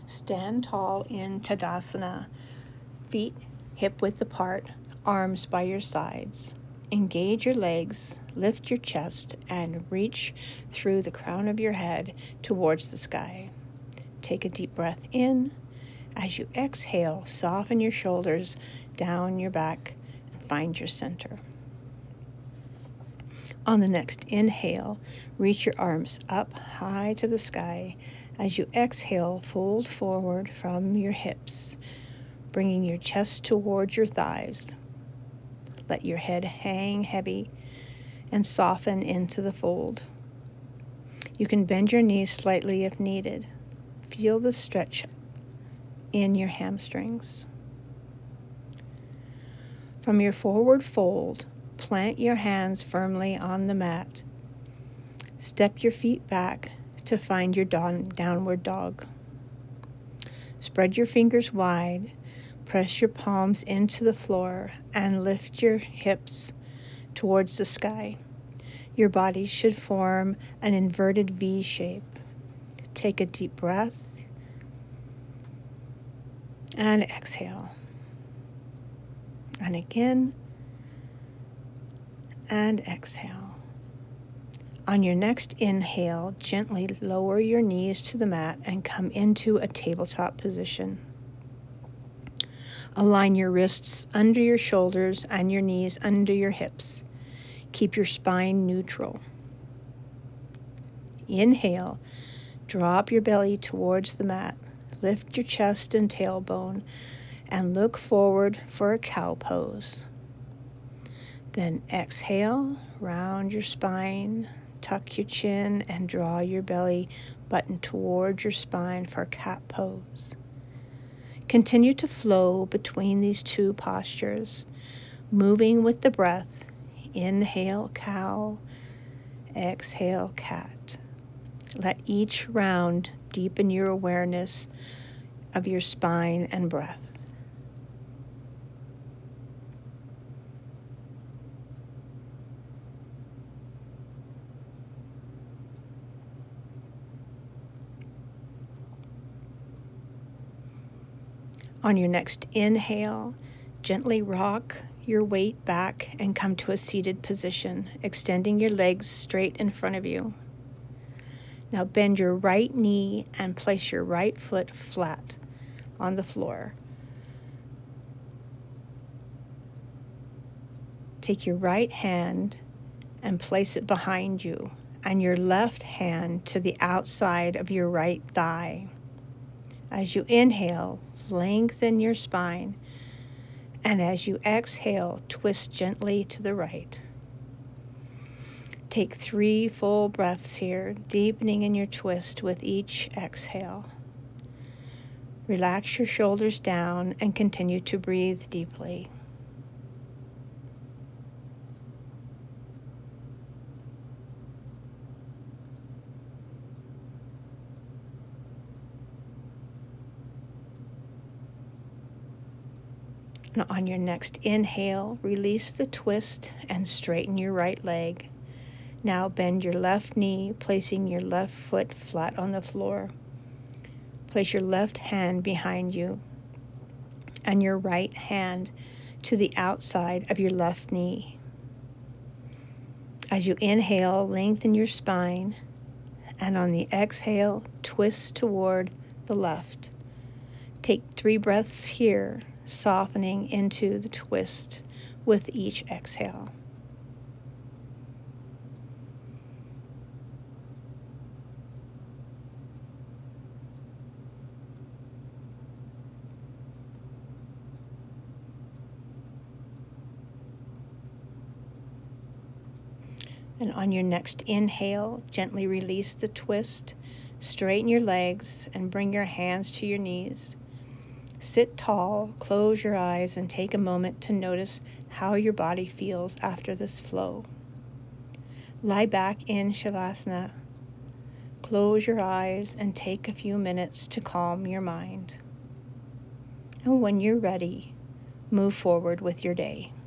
Stand tall in Tadasana, feet hip-width apart, arms by your sides. Engage your legs, lift your chest, and reach through the crown of your head towards the sky. Take a deep breath in. As you exhale, soften your shoulders down your back and find your center. On the next inhale, reach your arms up high to the sky. As you exhale, fold forward from your hips, bringing your chest towards your thighs. Let your head hang heavy and soften into the fold. You can bend your knees slightly if needed. Feel the stretch in your hamstrings. From your forward fold, plant your hands firmly on the mat. Step your feet back to find your downward dog. Spread your fingers wide, press your palms into the floor, and lift your hips towards the sky. Your body should form an inverted V shape. Take a deep breath and exhale. And again, and exhale. On your next inhale, gently lower your knees to the mat and come into a tabletop position. Align your wrists under your shoulders and your knees under your hips. Keep your spine neutral. Inhale, drop your belly towards the mat. Lift your chest and tailbone and look forward for a cow pose. Then exhale, round your spine, tuck your chin, and draw your belly button towards your spine for cat pose. Continue to flow between these two postures, moving with the breath. Inhale, cow. Exhale, cat. Let each round deepen your awareness of your spine and breath. On your next inhale, gently rock your weight back and come to a seated position, extending your legs straight in front of you. Now bend your right knee and place your right foot flat on the floor. Take your right hand and place it behind you, and your left hand to the outside of your right thigh. As you inhale, lengthen your spine, and as you exhale, twist gently to the right. Take 3 full breaths here, deepening in your twist with each exhale. Relax your shoulders down and continue to breathe deeply. And on your next inhale, release the twist and straighten your right leg. Now bend your left knee, placing your left foot flat on the floor. Place your left hand behind you and your right hand to the outside of your left knee. As you inhale, lengthen your spine, and on the exhale, twist toward the left. Take 3 breaths here, softening into the twist with each exhale. And on your next inhale, gently release the twist, straighten your legs, and bring your hands to your knees. Sit tall, close your eyes, and take a moment to notice how your body feels after this flow. Lie back in Shavasana. Close your eyes and take a few minutes to calm your mind. And when you're ready, move forward with your day.